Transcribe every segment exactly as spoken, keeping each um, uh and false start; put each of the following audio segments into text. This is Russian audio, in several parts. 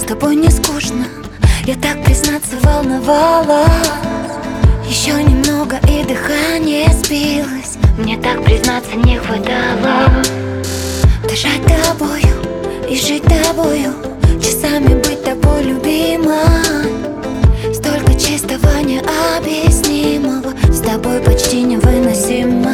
тобой не скучно, я так, признаться, волновалась. Еще немного и дыхание сбилось, мне так, признаться, не хватало. Дышать тобою и жить тобою, часами быть тобой любимой. Столько чистого необъяснимого, с тобой почти невыносимо.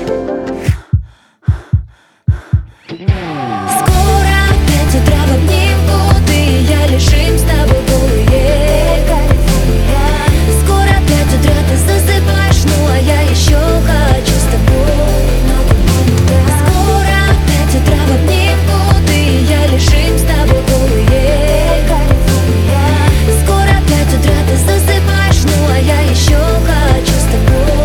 Скоро пять утра в обнимку, ты и я лежим с тобой голые. Скоро пять утра ты засыпаешь, ну а я еще хочу с тобой. Скоро пять утра в обнимку, ты и я лежим с тобой голые. Скоро пять утра ты засыпаешь, ну а я еще хочу с тобой.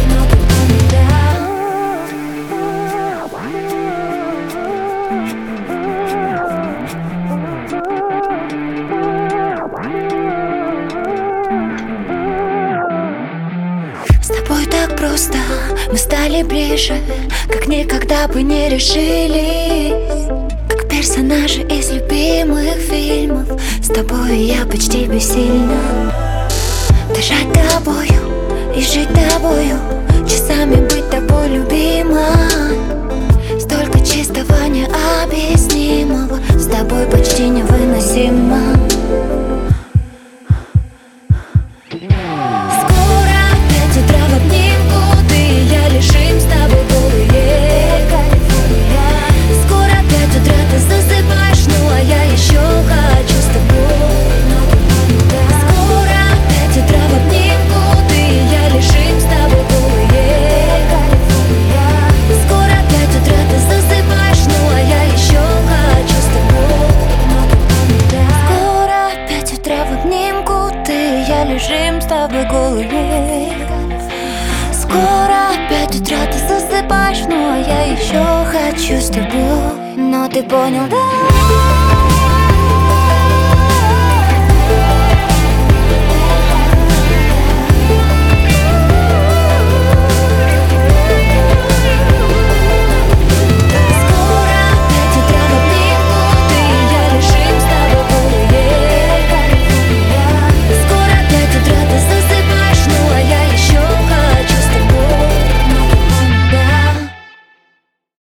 С тобой так просто, мы стали ближе, как никогда бы не решились. Как персонажи из любимых фильмов, с тобой я почти бессильна. Дышать тобою и жить тобою, часами быть тобой любимой. Столько чистого необъяснимого, с тобой почти невыносимо. Скоро пять утра в обнимку, ты и я лежим с тобой голые. Скоро пять утра ты засыпаешь, ну а я еще хочу с тобой. Скоро пять утра в обнимку, ты и я лежим с тобой голые. Скоро пять утра ты засыпаешь, ну а я еще хочу с тобой. Скоро пять утра в обнимку, ты и я лежим с тобой голые. Скоро пять утра ты засыпаешь, ну а я еще хочу с тобой. Но ты понял, да?